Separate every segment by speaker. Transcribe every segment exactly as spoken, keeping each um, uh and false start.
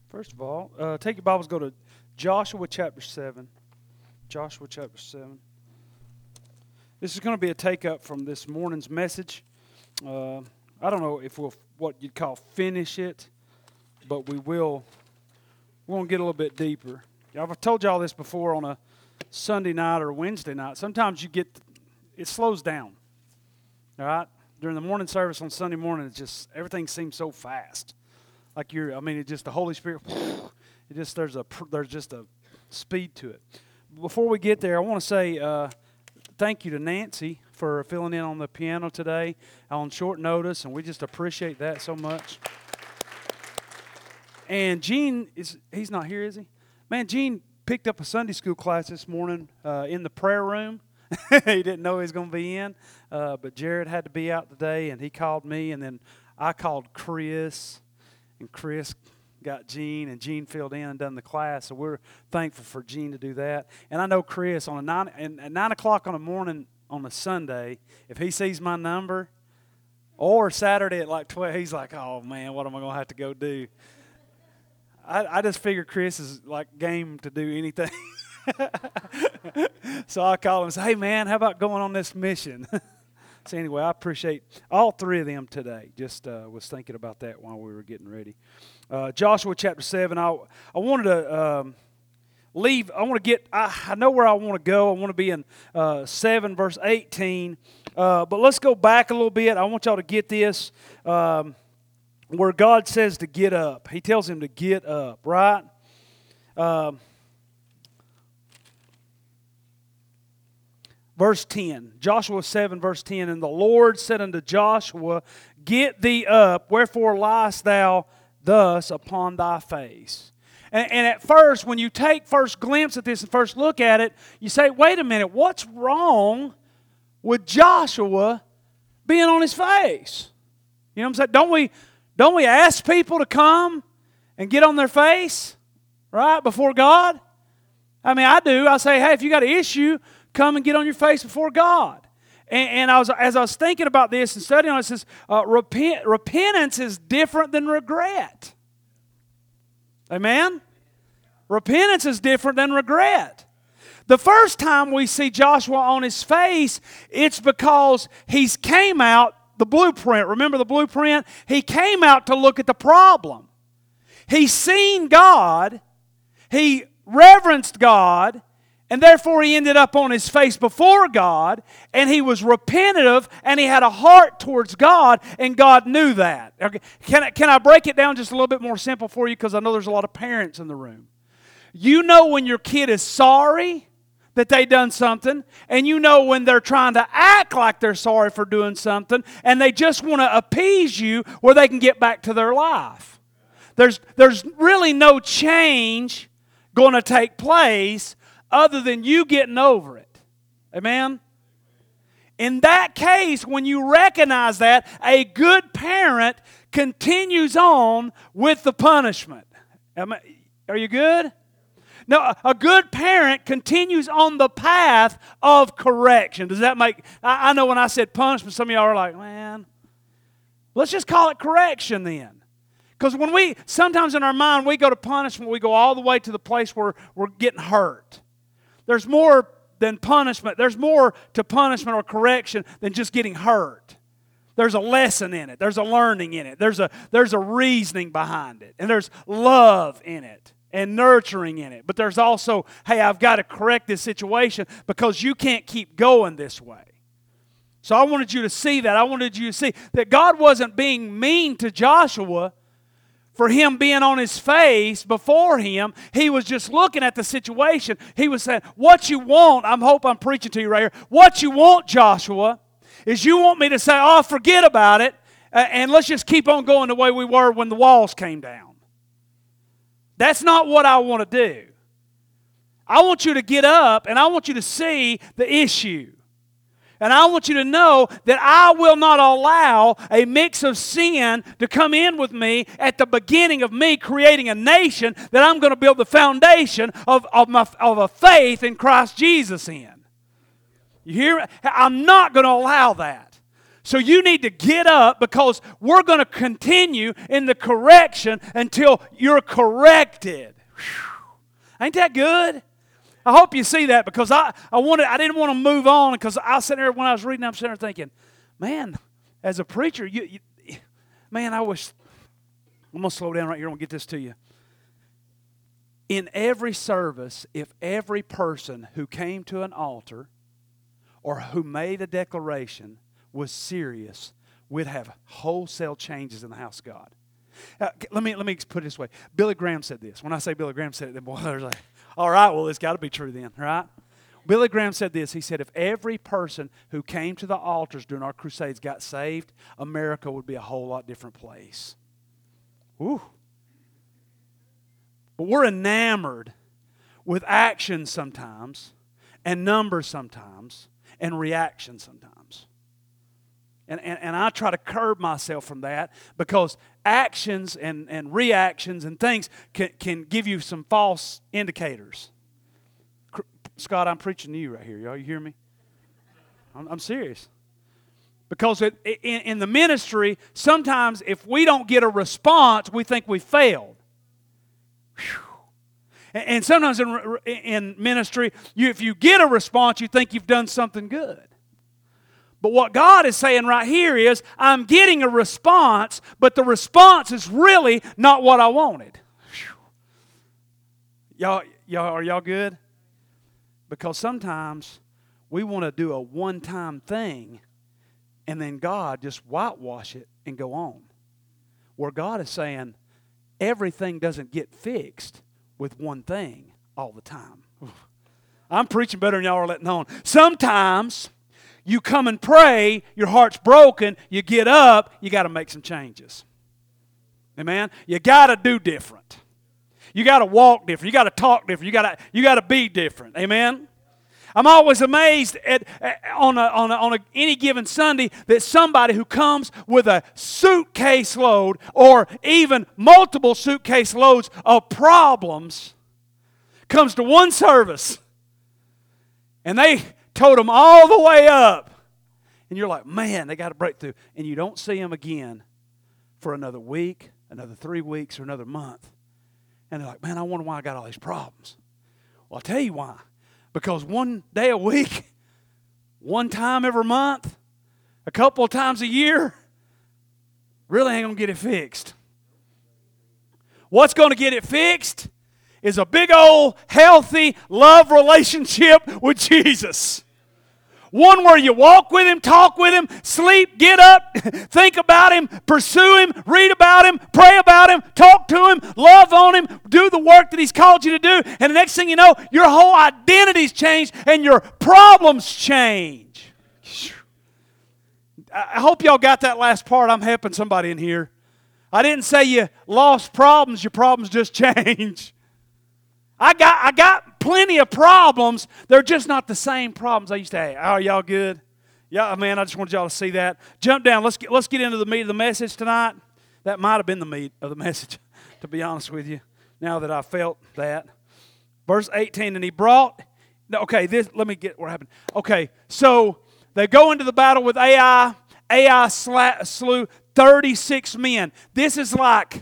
Speaker 1: First of all, uh, take your Bibles, go to Joshua chapter seven. Joshua chapter seven. This is going to be a take-up from this morning's message. Uh, I don't know if we'll, what you'd call finish it, but we will. We're going to get a little bit deeper. I've told y'all this before on a Sunday night or Wednesday night. Sometimes you get, it slows down, all right? During the morning service on Sunday morning, it's just, everything seems so fast. Like you're, I mean, it just, the Holy Spirit, it just, there's a, there's just a speed to it. Before we get there, I want to say uh, thank you to Nancy for filling in on the piano today on short notice, and we just appreciate that so much. And Gene, is he's not here, is he? Man, Gene picked up a Sunday school class this morning uh, in the prayer room. He didn't know he was going to be in, uh, but Jared had to be out today, and he called me, and then I called Chris, and Chris got Gene, and Gene filled in and done the class, so we're thankful for Gene to do that. And I know Chris, on a nine, and at nine o'clock on the morning on a Sunday, if he sees my number, or Saturday at like twelve, he's like, oh, man, what am I going to have to go do? I, I just figure Chris is like game to do anything. So I call him and say, hey, man, how about going on this mission? So anyway, I appreciate all three of them today. Just uh, was thinking about that while we were getting ready. Uh, Joshua chapter seven, I, I wanted to um, leave. I want to get, I, I know where I want to go. I want to be in uh, seven verse eighteen. Uh, but let's go back a little bit. I want y'all to get this. Um, where God says to get up. He tells him to get up, right? Um, verse ten. Joshua seven, verse ten. And the Lord said unto Joshua, get thee up, wherefore liest thou thus upon thy face? And, and at first, when you take first glimpse at this and first look at it, you say, wait a minute, what's wrong with Joshua being on his face? You know what I'm saying? Don't we... Don't we ask people to come and get on their face, right, before God? I mean, I do. I say, hey, if you got an issue, come and get on your face before God. And, and I was, as I was thinking about this and studying on it, it says, uh, repent, repentance is different than regret. Amen? Repentance is different than regret. The first time we see Joshua on his face, it's because he's came out the blueprint. Remember the blueprint? He came out to look at the problem. He seen God. He reverenced God. And therefore he ended up on his face before God. And he was repentive. And he had a heart towards God. And God knew that. Okay. Can I, can I break it down just a little bit more simple for you? Because I know there's a lot of parents in the room. You know when your kid is sorry that they done something, and you know when they're trying to act like they're sorry for doing something, and they just want to appease you where they can get back to their life. There's, there's really no change going to take place other than you getting over it. Amen? In that case, when you recognize that, a good parent continues on with the punishment. Am I, are you good? No, a good parent continues on the path of correction. Does that make... I, I know when I said punishment, some of y'all are like, man, let's just call it correction then. Because when we... Sometimes in our mind, we go to punishment, we go all the way to the place where we're getting hurt. There's more than punishment. There's more to punishment or correction than just getting hurt. There's a lesson in it. There's a learning in it. There's a, there's a reasoning behind it. And there's love in it. And nurturing in it. But there's also, hey, I've got to correct this situation because you can't keep going this way. So I wanted you to see that. I wanted you to see that God wasn't being mean to Joshua for him being on his face before him. He was just looking at the situation. He was saying, what you want, I hope I'm preaching to you right here. What you want, Joshua, is you want me to say, oh, forget about it, and let's just keep on going the way we were when the walls came down. That's not what I want to do. I want you to get up and I want you to see the issue. And I want you to know that I will not allow a mix of sin to come in with me at the beginning of me creating a nation that I'm going to build the foundation of, of, my, of a faith in Christ Jesus in. You hear? I'm not going to allow that. So you need to get up because we're going to continue in the correction until you're corrected. Whew. Ain't that good? I hope you see that because I, I wanted I didn't want to move on because I was sitting there when I was reading, I'm sitting there thinking, man, as a preacher, you, you man, I wish, I'm going to slow down right here. I'm going to get this to you. In every service, if every person who came to an altar or who made a declaration was serious, we'd have wholesale changes in the house of God. Uh, let me let me put it this way. Billy Graham said this. When I say Billy Graham said it, then boy, there's like, all right, well, it's got to be true then, right? Billy Graham said this. He said, if every person who came to the altars during our crusades got saved, America would be a whole lot different place. Woo. But we're enamored with action sometimes, and numbers sometimes, and reaction sometimes. And, and, and I try to curb myself from that because actions and, and reactions and things can, can give you some false indicators. Scott, I'm preaching to you right here. Y'all, you hear me? I'm, I'm serious. Because it, in, in the ministry, sometimes if we don't get a response, we think we failed. Whew. And, and sometimes in, in ministry, you, if you get a response, you think you've done something good. But what God is saying right here is, I'm getting a response, but the response is really not what I wanted. Whew. Y'all, y'all, are y'all good? Because sometimes we want to do a one-time thing and then God just whitewash it and go on. Where God is saying everything doesn't get fixed with one thing all the time. I'm preaching better than y'all are letting on. Sometimes you come and pray, your heart's broken, you get up, you got to make some changes. Amen? You got to do different. You got to walk different. You got to talk different. You got to you got to be different. Amen? I'm always amazed at, at on a, on, a, on a, any given Sunday that somebody who comes with a suitcase load or even multiple suitcase loads of problems comes to one service and they told them all the way up. And you're like, man, they got a breakthrough. And you don't see them again for another week, another three weeks, or another month. And they're like, man, I wonder why I got all these problems. Well, I'll tell you why. Because one day a week, one time every month, a couple of times a year, really ain't going to get it fixed. What's going to get it fixed is a big old healthy love relationship with Jesus. One where you walk with Him, talk with Him, sleep, get up, think about Him, pursue Him, read about Him, pray about Him, talk to Him, love on Him, do the work that He's called you to do. And the next thing you know, your whole identity's changed and your problems change. I hope y'all got that last part. I'm helping somebody in here. I didn't say you lost problems, your problems just changed. I got I got plenty of problems. They're just not the same problems I used to have. Are y'all good? Yeah, man, I just wanted y'all to see that. Jump down. Let's get, let's get into the meat of the message tonight. That might have been the meat of the message, to be honest with you, now that I felt that. Verse eighteen, and he brought, okay, this, let me get what happened. Okay, so they go into the battle with Ai. Ai sla, slew thirty-six men. This is like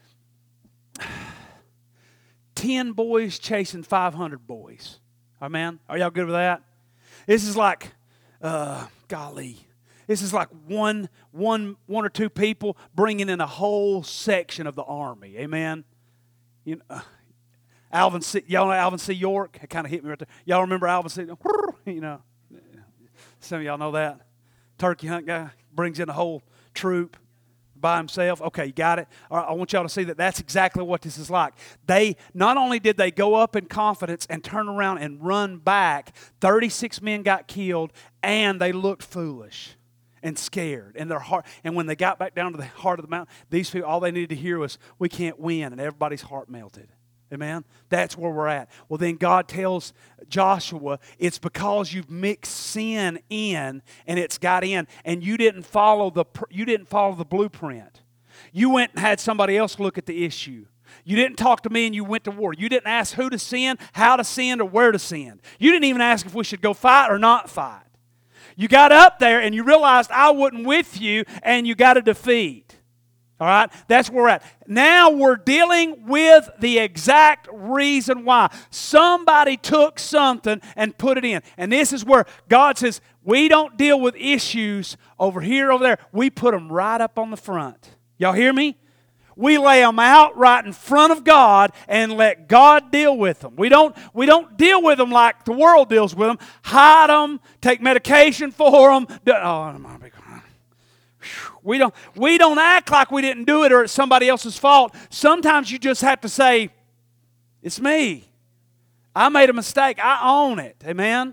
Speaker 1: ten boys chasing five hundred boys. Amen? Are y'all good with that? This is like, uh, golly, this is like one, one, one or two people bringing in a whole section of the army. Amen? You know, uh, Alvin C. Y'all know Alvin C. York? It kind of hit me right there. Y'all remember Alvin C. You know, some of y'all know that. Turkey hunt guy brings in a whole troop by himself. Okay, you got it. All right, I want y'all to see that that's exactly what this is like. They not only did they go up in confidence and turn around and run back, thirty-six men got killed, and they looked foolish and scared. And their heart, and when they got back down to the heart of the mountain, these people, all they needed to hear was, "We can't win," and everybody's heart melted. Amen? That's where we're at. Well, then God tells Joshua, it's because you've mixed sin in and it's got in, and you didn't follow the you didn't follow the blueprint. You went and had somebody else look at the issue. You didn't talk to me and you went to war. You didn't ask who to send, how to send, or where to send. You didn't even ask if we should go fight or not fight. You got up there and you realized I wasn't with you and you got a defeat. All right? That's where we're at. Now we're dealing with the exact reason why. Somebody took something and put it in. And this is where God says, we don't deal with issues over here, over there. We put them right up on the front. Y'all hear me? We lay them out right in front of God and let God deal with them. We don't, we don't deal with them like the world deals with them. Hide them, take medication for them. Oh, my God. We don't, we don't act like we didn't do it or it's somebody else's fault. Sometimes you just have to say, it's me. I made a mistake. I own it. Amen?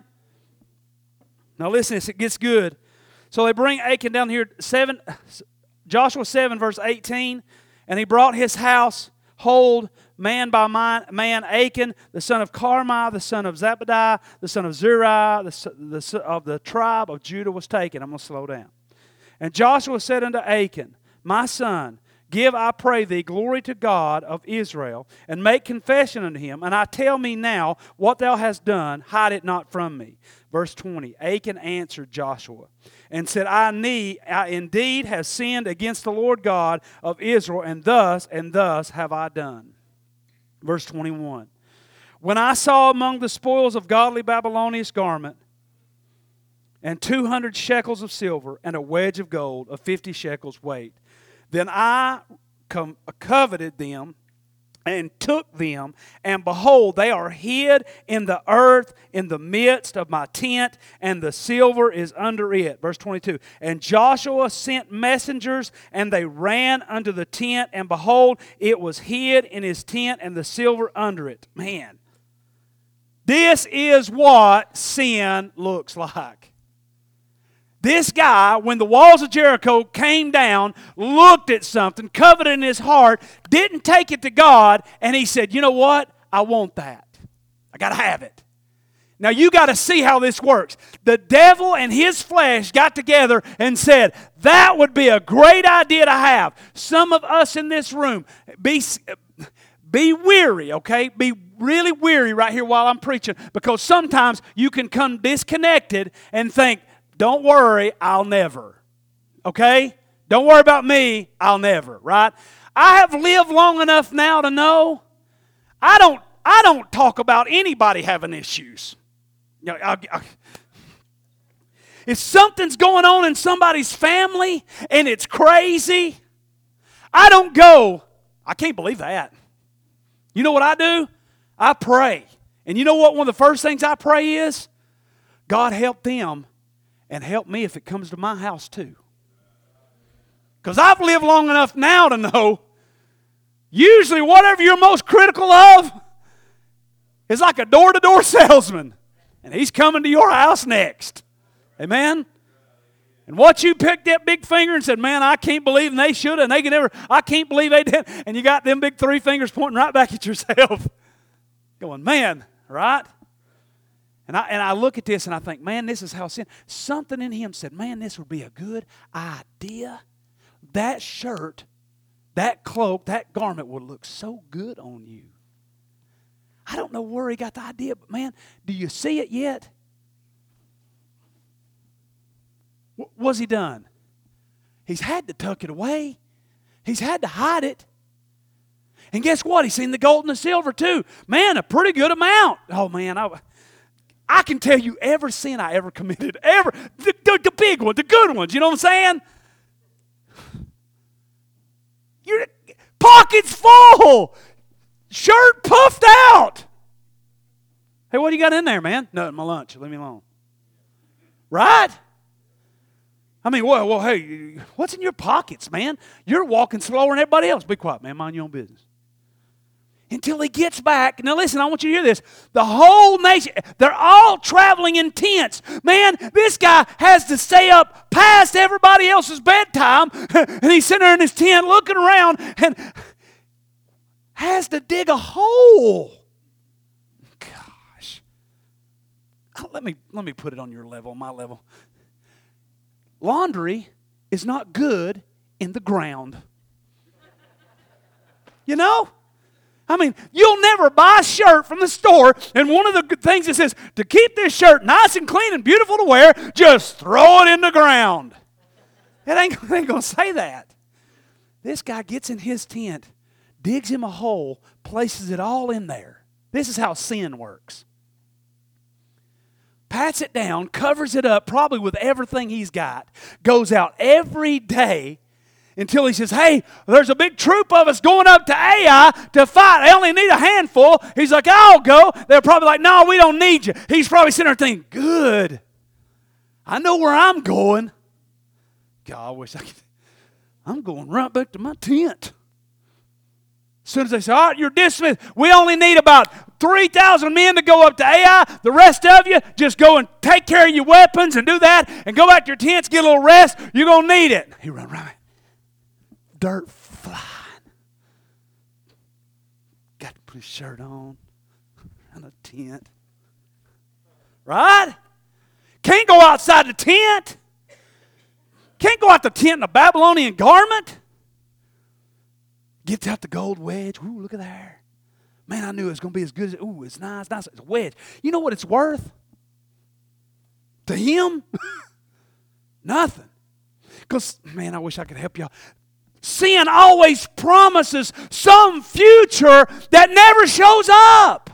Speaker 1: Now listen, it gets good. So they bring Achan down here, seven, Joshua seven, verse eighteen. And he brought his household man by man, Achan, the son of Carmi, the son of Zabadiah, the son of Zerah, the, the, of the tribe of Judah was taken. I'm going to slow down. And Joshua said unto Achan, my son, give, I pray thee, glory to God of Israel, and make confession unto him. And I tell me now what thou hast done, hide it not from me. Verse twenty, Achan answered Joshua and said, I, need, I indeed have sinned against the Lord God of Israel, and thus and thus have I done. Verse twenty-one, when I saw among the spoils of godly Babylonian garment, and two hundred shekels of silver, and a wedge of gold of fifty shekels weight, then I com- coveted them, and took them, and behold, they are hid in the earth in the midst of my tent, and the silver is under it. Verse twenty-two, and Joshua sent messengers, and they ran unto the tent, and behold, it was hid in his tent, and the silver under it. Man, this is what sin looks like. This guy, when the walls of Jericho came down, looked at something, coveted in his heart, didn't take it to God, and he said, you know what? I want that. I got to have it. Now you got to see how this works. The devil and his flesh got together and said, that would be a great idea to have. Some of us in this room, be, be weary, okay? Be really weary right here while I'm preaching, because sometimes you can come disconnected and think, don't worry, I'll never. Okay? Don't worry about me, I'll never, right? I have lived long enough now to know I don't I don't talk about anybody having issues. You know, I, I, if something's going on in somebody's family and it's crazy, I don't go, I can't believe that. You know what I do? I pray. And you know what one of the first things I pray is? God help them. And help me if it comes to my house too. Because I've lived long enough now to know usually whatever you're most critical of is like a door-to-door salesman. And he's coming to your house next. Amen? And what you picked that big finger and said, man, I can't believe and they should and they can never, I can't believe they did. And you got them big three fingers pointing right back at yourself. Going, man, right? And I, and I look at this and I think, man, this is how sin. Something in him said, man, this would be a good idea. That shirt, that cloak, that garment would look so good on you. I don't know where he got the idea, but man, do you see it yet? W- was he done? He's had to tuck it away. He's had to hide it. And guess what? He's seen the gold and the silver too. Man, a pretty good amount. Oh man, I... I can tell you every sin I ever committed, ever, the, the, the big ones, the good ones, you know what I'm saying? Your pockets full, shirt puffed out. Hey, what do you got in there, man? Nothing, my lunch, leave me alone. Right? I mean, well, well, hey, what's in your pockets, man? You're walking slower than everybody else. Be quiet, man, mind your own business. Until he gets back. Now listen, I want you to hear this. The whole nation, they're all traveling in tents. Man, this guy has to stay up past everybody else's bedtime. And he's sitting there in his tent looking around and has to dig a hole. Gosh. Let me, let me put it on your level, my level. Laundry is not good in the ground. You know? I mean, you'll never buy a shirt from the store, and one of the good things that says, to keep this shirt nice and clean and beautiful to wear, just throw it in the ground. It ain't, it ain't going to say that. This guy gets in his tent, digs him a hole, places it all in there. This is how sin works. Pats it down, covers it up, probably with everything he's got, goes out every day until he says, hey, there's a big troop of us going up to Ai to fight. I only need a handful. He's like, I'll go. They're probably like, no, we don't need you. He's probably sitting there thinking, good. I know where I'm going. God, I wish I could. I'm going right back to my tent. As soon as they say, all right, you're dismissed. We only need about three thousand men to go up to Ai. The rest of you, just go and take care of your weapons and do that and go back to your tents, get a little rest. You're going to need it. He run right. Dirt flying. Got to put his shirt on and a tent. Right? Can't go outside the tent. Can't go out the tent in a Babylonian garment. Gets out the gold wedge. Ooh, look at there. Man, I knew it was going to be as good as, ooh, it's nice, nice. It's a wedge. You know what it's worth? To him? Nothing. Because, man, I wish I could help y'all. Sin always promises some future that never shows up.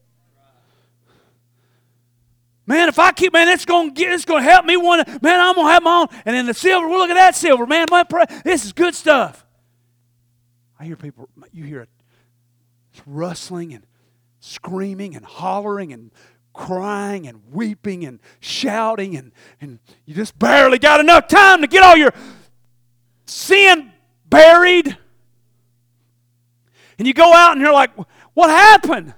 Speaker 1: Man, if I keep, man, it's going to get, it's going to help me one. Man, I'm going to have my own. And then the silver, well, look at that silver, man. My, this is good stuff. I hear people, you hear it rustling and screaming and hollering and crying and weeping and shouting, and, and you just barely got enough time to get all your sin buried. And you go out and you're like, what happened?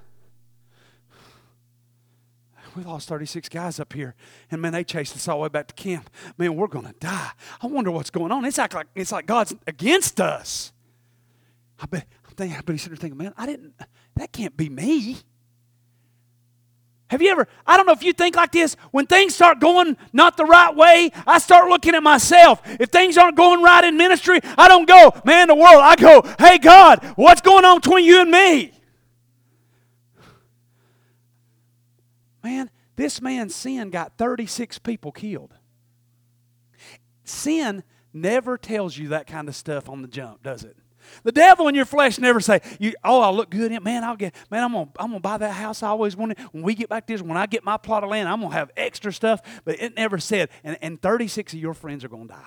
Speaker 1: We lost thirty-six guys up here, and man, they chased us all the way back to camp. Man, we're going to die. I wonder what's going on. It's like, it's like God's against us. I bet, I'm thinking, I bet he's sitting there thinking, man, I didn't, that can't be me. Have you ever, I don't know if you think like this, when things start going not the right way, I start looking at myself. If things aren't going right in ministry, I don't go, man, the world. I go, hey, God, what's going on between you and me? Man, this man's sin got thirty-six people killed. Sin never tells you that kind of stuff on the jump, does it? The devil in your flesh never say, you, "Oh, I look good in it. Man, I'll get. Man, I'm gonna, I'm gonna buy that house I always wanted. When we get back to this, when I get my plot of land, I'm gonna have extra stuff." But it never said, and, and thirty-six of your friends are gonna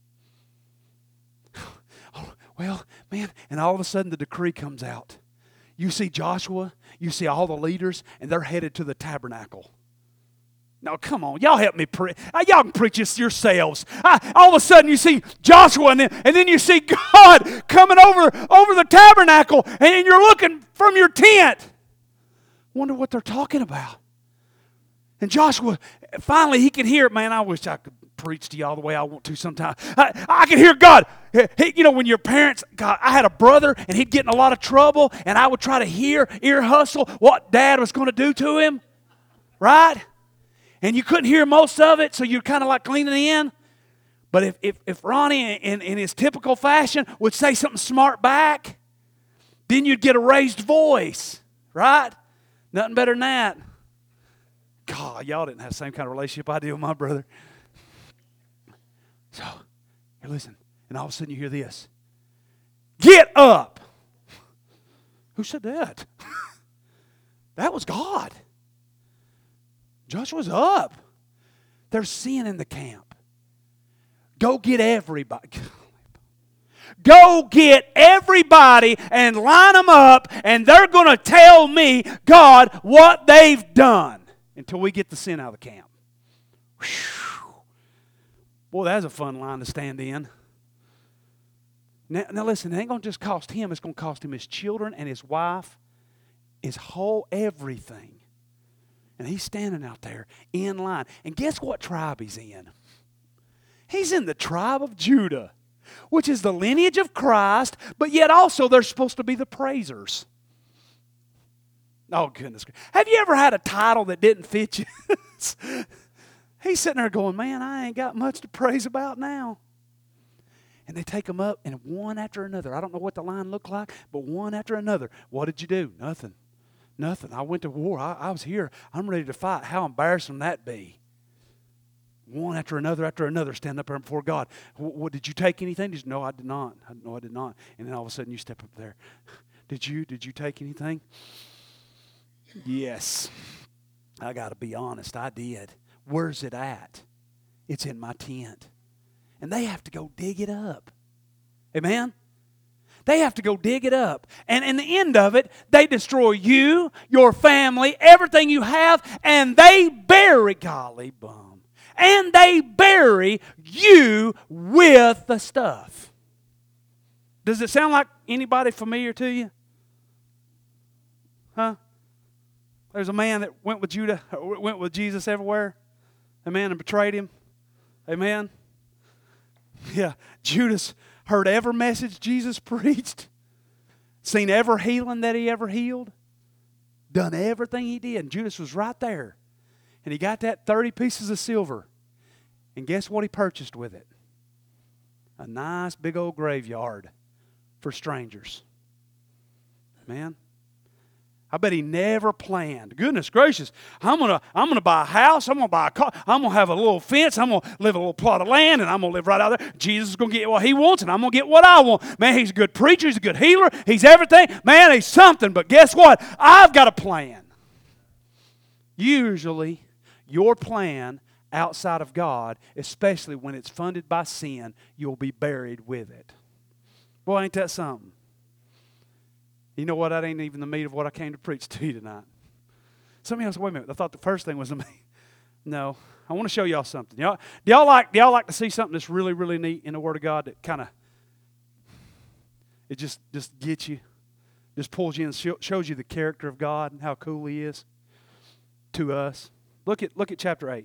Speaker 1: die. Oh, well, man, and all of a sudden the decree comes out. You see Joshua, you see all the leaders, and they're headed to the tabernacle. Now, come on, y'all help me preach. Y'all can preach this yourselves. I, all of a sudden, you see Joshua, and then, and then you see God coming over, over the tabernacle, and you're looking from your tent. Wonder what they're talking about. And Joshua, finally, he can hear it. Man, I wish I could preach to y'all the way I want to sometimes. I, I can hear God. He, you know, when your parents, God, I had a brother, and he'd get in a lot of trouble, and I would try to hear, ear hustle, what Dad was going to do to him. Right? And you couldn't hear most of it, so you're kind of like leaning in. But if, if, if Ronnie, in, in his typical fashion, would say something smart back, then you'd get a raised voice, right? Nothing better than that. God, y'all didn't have the same kind of relationship I did with my brother. So, here, listen. And all of a sudden you hear this. Get up. Who said that? That was God. Joshua's up. There's sin in the camp. Go get everybody. Go get everybody and line them up, and they're going to tell me, God, what they've done until we get the sin out of the camp. Whew. Boy, that's a fun line to stand in. Now, now listen, it ain't going to just cost him. It's going to cost him his children and his wife, his whole everything. And he's standing out there in line. And guess what tribe he's in? He's in the tribe of Judah, which is the lineage of Christ, but yet also they're supposed to be the praisers. Oh, goodness. Have you ever had a title that didn't fit you? He's sitting there going, man, I ain't got much to praise about now. And they take them up, and one after another. I don't know what the line looked like, but one after another. What did you do? Nothing. Nothing. I went to war. I, I was here. I'm ready to fight. How embarrassing would that be? One after another after another, stand up there before God. What, what did you take anything? Just, no, I did not. I, no, I did not. And then all of a sudden you step up there. Did you? Did you take anything? Yes. I got to be honest. I did. Where's it at? It's in my tent. And they have to go dig it up. Amen? They have to go dig it up. And in the end of it, they destroy you, your family, everything you have, and they bury, golly bum, and they bury you with the stuff. Does it sound like anybody familiar to you? Huh? There's a man that went with Judah, went with Jesus everywhere. Amen, and betrayed him. Amen. Yeah, Judas heard every message Jesus preached, seen every healing that he ever healed, done everything he did. And Judas was right there. And he got that thirty pieces of silver. And guess what he purchased with it? A nice big old graveyard for strangers. Man, I bet he never planned. Goodness gracious, I'm gonna I'm gonna buy a house. I'm gonna buy a car. I'm gonna have a little fence. I'm gonna live a little plot of land, and I'm gonna live right out there. Jesus is gonna get what he wants, and I'm gonna get what I want. Man, he's a good preacher. He's a good healer. He's everything. Man, he's something. But guess what? I've got a plan. Usually, your plan outside of God, especially when it's funded by sin, you'll be buried with it. Boy, ain't that something? You know what? That ain't even the meat of what I came to preach to you tonight. Some of y'all say, wait a minute, I thought the first thing was the meat. No, I want to show y'all something. Y'all, do y'all like, do y'all like to see something that's really, really neat in the Word of God that kind of, it just, just gets you, just pulls you in, shows you the character of God and how cool He is to us? Look at, look at chapter eight.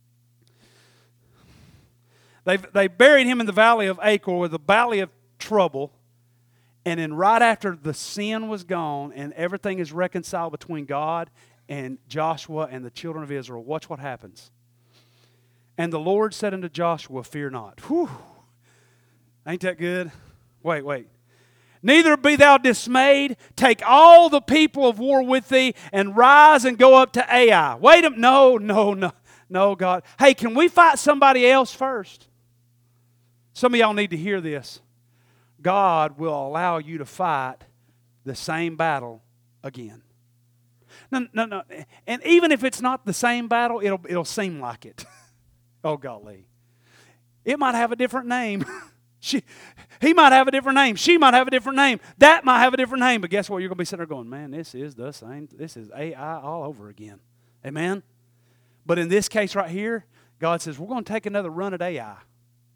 Speaker 1: They they buried him in the valley of Achor, or the valley of trouble. And then right after the sin was gone and everything is reconciled between God and Joshua and the children of Israel, watch what happens. And the Lord said unto Joshua, fear not. Whew. Ain't that good? Wait, wait. Neither be thou dismayed. Take all the people of war with thee and rise and go up to Ai. Wait a minute. No, no, no. No, God. Hey, can we fight somebody else first? Some of y'all need to hear this. God will allow you to fight the same battle again. No, no, no. And even if it's not the same battle, it'll, it'll seem like it. Oh, golly. It might have a different name. she, he might have a different name. She might have a different name. That might have a different name. But guess what? You're going to be sitting there going, man, this is the same. This is A I all over again. Amen? But in this case right here, God says, we're going to take another run at A I.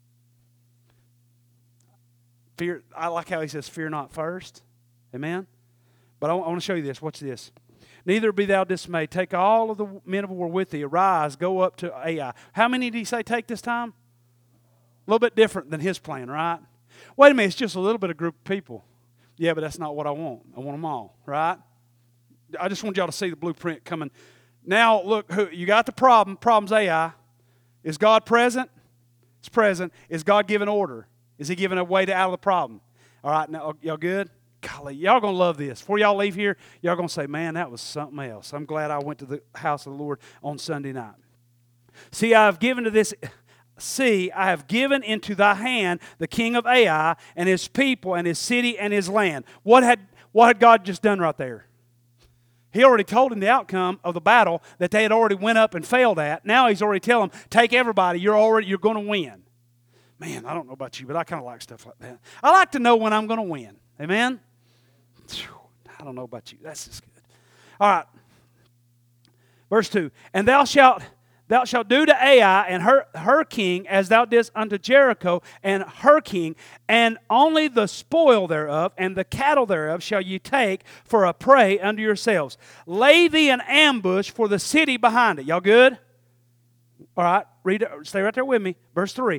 Speaker 1: Fear, I like how he says, fear not first. Amen? But I, I want to show you this. Watch this. Neither be thou dismayed. Take all of the men of war with thee. Arise, go up to Ai. How many did he say take this time? A little bit different than his plan, right? Wait a minute, it's just a little bit of group of people. Yeah, but that's not what I want. I want them all, right? I just want y'all to see the blueprint coming. Now, look, who, you got the problem. Problem's Ai. Is God present? It's present. Is God giving order? Is He giving a way to out of the problem? All right, now, y'all good? Golly, y'all going to love this. Before y'all leave here, y'all going to say, man, that was something else. I'm glad I went to the house of the Lord on Sunday night. See, I have given to this... See, I have given into thy hand the king of Ai and his people and his city and his land. What had, what had God just done right there? He already told him the outcome of the battle that they had already went up and failed at. Now he's already telling them, take everybody, you're already you're going to win. Man, I don't know about you, but I kind of like stuff like that. I like to know when I'm going to win. Amen? I don't know about you. That's just good. All right. Verse two. And thou shalt... Thou shalt do to Ai and her, her king as thou didst unto Jericho and her king, and only the spoil thereof and the cattle thereof shall ye take for a prey unto yourselves. Lay thee an ambush for the city behind it. Y'all good? All right, read it. Stay right there with me. Verse three.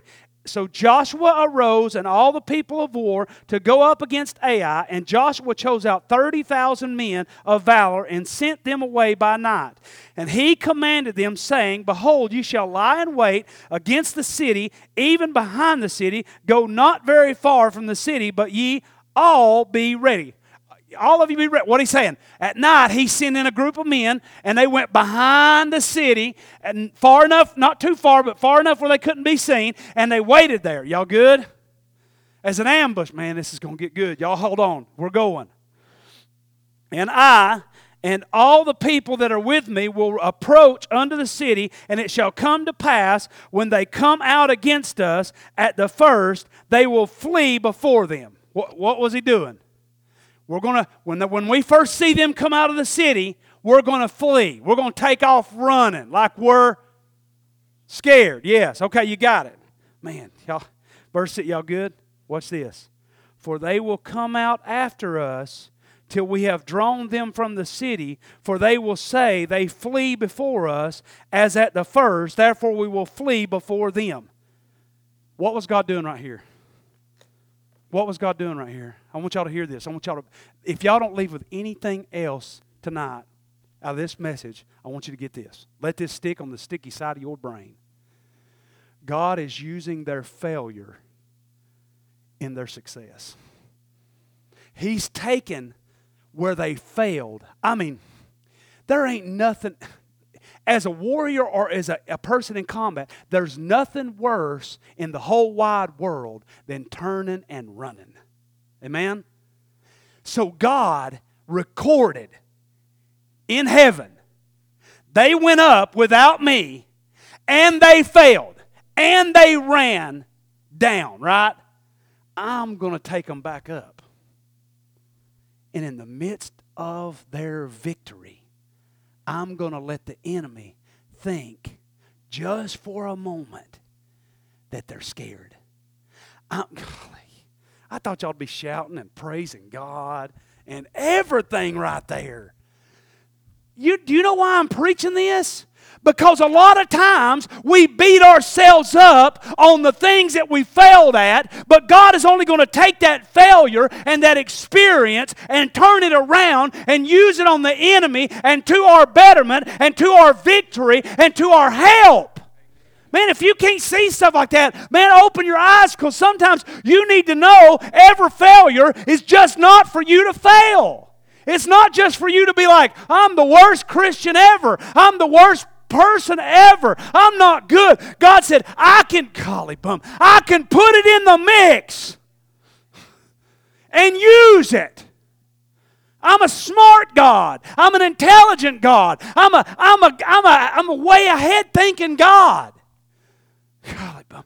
Speaker 1: So Joshua arose and all the people of war to go up against Ai, and Joshua chose out thirty thousand men of valor and sent them away by night. And he commanded them, saying, Behold, you shall lie in wait against the city, even behind the city. Go not very far from the city, but ye all be ready. All of you be ready. What he's saying? At night, he sent in a group of men, and they went behind the city, and far enough, not too far, but far enough where they couldn't be seen, and they waited there. Y'all good? As an ambush. Man, this is going to get good. Y'all hold on. We're going. And I and all the people that are with me will approach unto the city, and it shall come to pass, when they come out against us at the first, they will flee before them. What, what was he doing? We're going to, when, the, when we first see them come out of the city, we're going to flee. We're going to take off running like we're scared. Yes, okay, you got it. Man, y'all, verse y'all good? Watch this. For they will come out after us till we have drawn them from the city, for they will say they flee before us as at the first, therefore we will flee before them. What was God doing right here? What was God doing right here? I want y'all to hear this. I want y'all to, if y'all don't leave with anything else tonight out of this message, I want you to get this. Let this stick on the sticky side of your brain. God is using their failure in their success. He's taken where they failed. I mean, there ain't nothing, as a warrior or as a, a person in combat, there's nothing worse in the whole wide world than turning and running. Amen? So God recorded in heaven, they went up without me, and they failed, and they ran down, right? I'm going to take them back up. And in the midst of their victory, I'm going to let the enemy think just for a moment that they're scared. I'm, golly, I thought y'all would be shouting and praising God and everything right there. You, do you know why I'm preaching this? Because a lot of times we beat ourselves up on the things that we failed at, but God is only going to take that failure and that experience and turn it around and use it on the enemy and to our betterment and to our victory and to our help. Man, if you can't see stuff like that, man, open your eyes, because sometimes you need to know every failure is just not for you to fail. It's not just for you to be like, I'm the worst Christian ever. I'm the worst person ever. I'm not good. God said, I can, golly bum, I can put it in the mix and use it. I'm a smart God. I'm an intelligent God. I'm a, I'm a, I'm a, I'm a way ahead thinking God. Golly bum.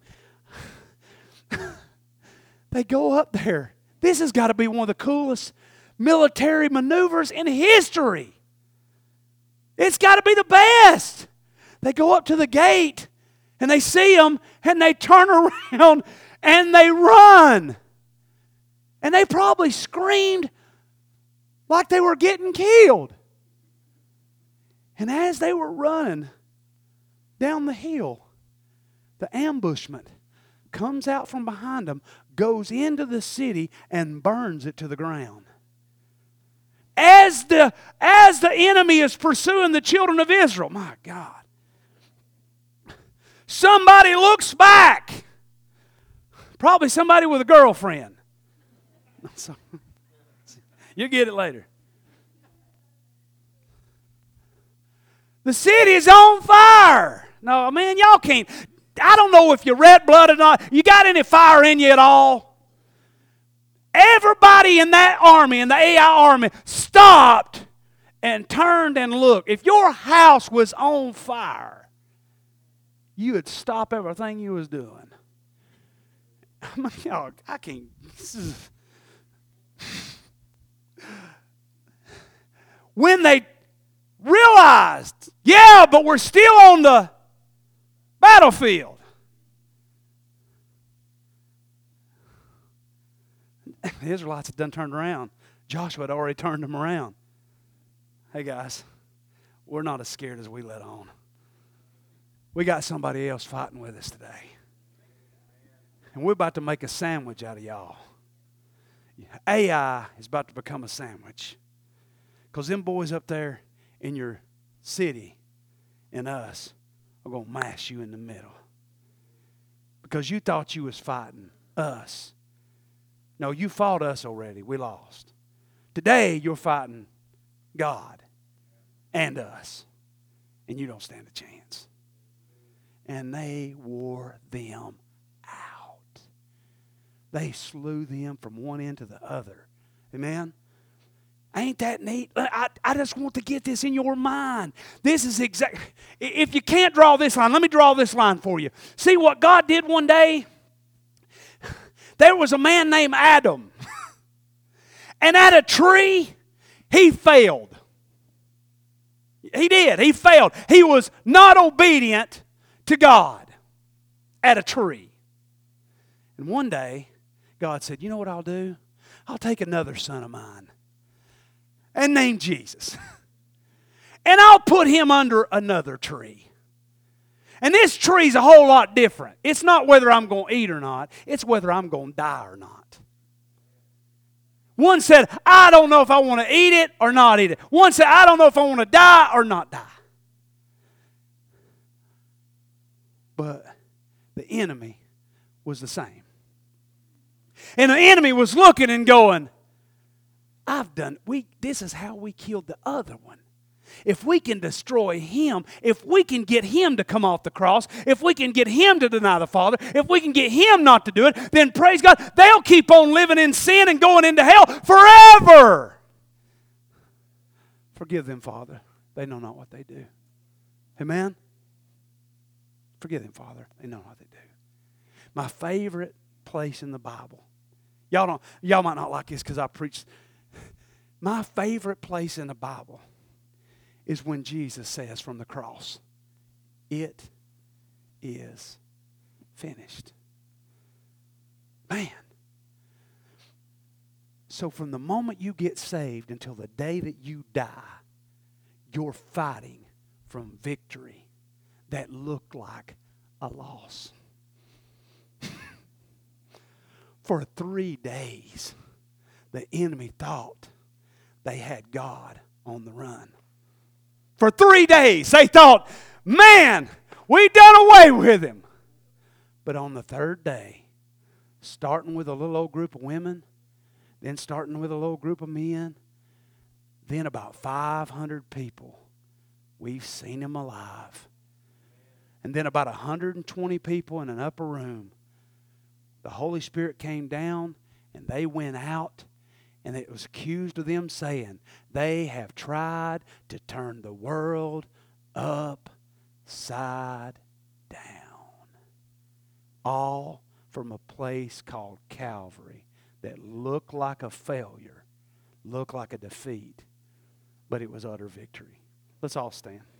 Speaker 1: They go up there. This has got to be one of the coolest military maneuvers in history. It's got to be the best. They go up to the gate and they see them and they turn around and they run. And they probably screamed like they were getting killed. And as they were running down the hill, the ambushment comes out from behind them, goes into the city, and burns it to the ground. As the, as the enemy is pursuing the children of Israel, my God, somebody looks back. Probably somebody with a girlfriend. You get it later. The city is on fire. No, man, y'all can't. I don't know if you're red-blooded or not. You got any fire in you at all? Everybody in that army, in the Ai army, stopped and turned and looked. If your house was on fire, you would stop everything you was doing. I mean, y'all, I can't. This is, when they realized, yeah, but we're still on the battlefield. The Israelites had done turned around. Joshua had already turned them around. Hey guys, we're not as scared as we let on. We got somebody else fighting with us today. And we're about to make a sandwich out of y'all. A I is about to become a sandwich. Because them boys up there in your city and us are going to mash you in the middle. Because you thought you was fighting us. No, you fought us already. We lost. Today, you're fighting God and us. And you don't stand a chance. And they wore them out. They slew them from one end to the other. Amen? Ain't that neat? I, I just want to get this in your mind. This is exact. If you can't draw this line, let me draw this line for you. See what God did one day? There was a man named Adam. And at a tree, he failed. He did. He failed. He was not obedient to God at a tree. And one day, God said, you know what I'll do? I'll take another son of mine and name Jesus. And I'll put him under another tree. And this tree's a whole lot different. It's not whether I'm going to eat or not. It's whether I'm going to die or not. One said, I don't know if I want to eat it or not eat it. One said, I don't know if I want to die or not die. But the enemy was the same. And the enemy was looking and going, I've done, we. This is how we killed the other one. If we can destroy him, if we can get him to come off the cross, if we can get him to deny the Father, if we can get him not to do it, then praise God, they'll keep on living in sin and going into hell forever. Forgive them, Father. They know not what they do. Amen? Forgive them, Father. They know what they do. My favorite place in the Bible. Y'all don't. Y'all might not like this because I preach. My favorite place in the Bible is when Jesus says from the cross, it is finished. Man. So from the moment you get saved until the day that you die, you're fighting from victory that looked like a loss. For three days, the enemy thought they had God on the run. For three days, they thought, man, we done away with him. But on the third day, starting with a little old group of women, then starting with a little group of men, then about five hundred people, we've seen them alive. And then about one hundred twenty people in an upper room. The Holy Spirit came down and they went out, and it was accused of them saying they have tried to turn the world upside down. All from a place called Calvary that looked like a failure, looked like a defeat, but it was utter victory. Let's all stand.